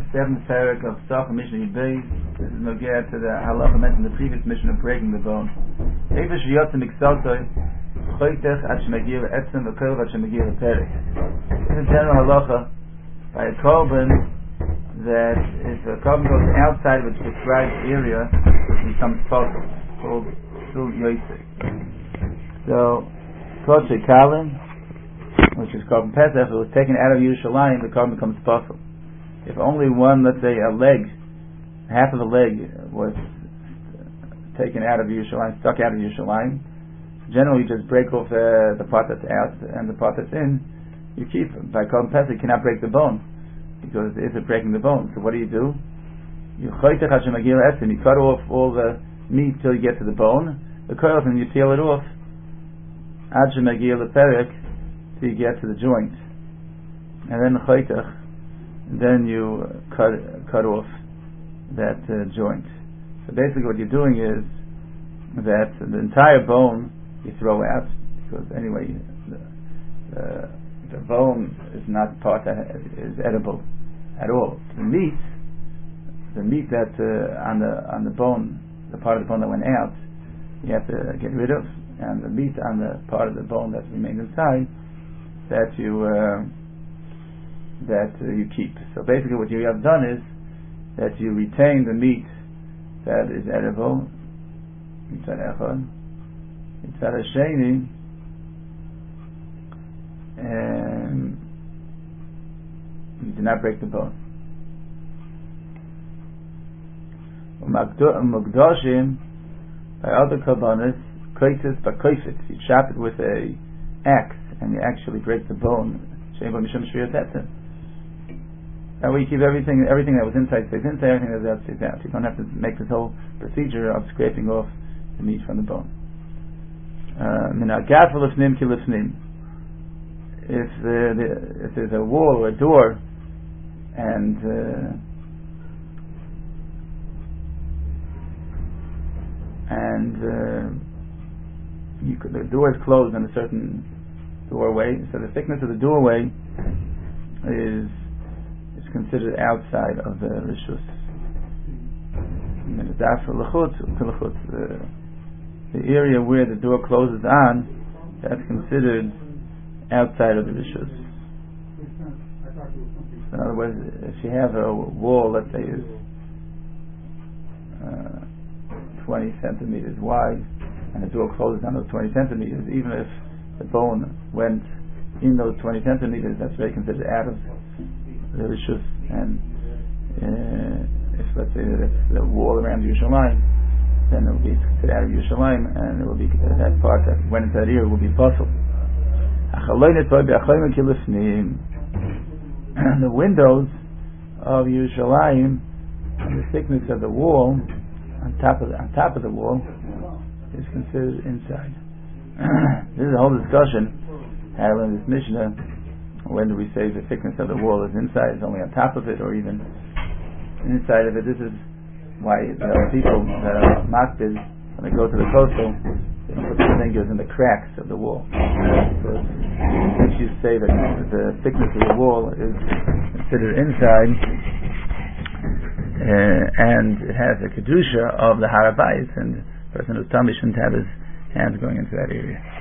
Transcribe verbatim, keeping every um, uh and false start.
seventh parak of Sach Mishnah Yibay. This is Nogea to the halacha mentioned in the previous mission of breaking the bone. Evish Yotzim Iksaltoi Choytech Ad Shemagir Etzem V'Kol Ad Shemagir Perek. This is a general halacha by a korban that if a korban goes outside of its prescribed area, it becomes possible. It's called Sul Yosef. So, Kodesh Kalim, which is korban Pesach, if it was taken out of Yerushalayim, the korban becomes possible. If only one, let's say a leg, half of the leg was taken out of Yerushalayim, stuck out of Yerushalayim, generally you just break off uh, the part that's out, and the part that's in, you keep. By korban Pesach, you cannot break the bone, because it's breaking the bone. So what do you do? You choytech Hashem agir etzim, you cut off all the meat till you get to the bone, the koyach, and you peel it off, ad shemagir leperek, till you get to the joint, and then the choytech, then you cut cut off that uh, joint. So basically what you're doing is that the entire bone you throw out, because anyway the, uh, the bone is not part that is edible at all. The meat, the meat that uh, on the on the bone, the part of the bone that went out, you have to get rid of, and the meat on the part of the bone that remained inside, that you uh, that uh, you keep. So basically what you have done is that you retain the meat that is edible, mitzad echad, mitzad hasheni, and you do not break the bone. Mugdashim, by other korbanos, koises b'koifet, you chop it with a axe and you actually break the bone. Shein bo mishum shvirat etzem. That way you keep everything, everything that was inside stays inside, everything that was out stays out. You don't have to make this whole procedure of scraping off the meat from the bone. Min ha'gaf l'fnim ki l'fnim. If the, the if there's a wall or a door, and uh, and uh, you could, the door is closed in a certain doorway, so the thickness of the doorway is considered outside of the rishus. The, the area where the door closes on, that's considered outside of the rishus. In other words, if you have a wall, let's say is uh, twenty centimeters wide, and the door closes on those twenty centimeters, even if the bone went in those twenty centimeters, that's very considered out of the rishus. And uh, if let's say that it's the wall around Yerushalayim, then it will be considered out of Yerushalayim, and it will be uh, that part that went into that area will be possible. And the windows of Yerushalayim, and the thickness of the wall on top of the, on top of the wall is considered inside. This is a whole discussion how in this Mishnah. When do we say the thickness of the wall is inside, is only on top of it, or even inside of it? This is why there are people that are makbid, when they go to the coastal, they don't put their fingers in the cracks of the wall. Because if you say that the thickness of the wall is considered inside, uh, and it has a kedusha of the Har HaBayis, and the person who's tummy shouldn't have his hands going into that area.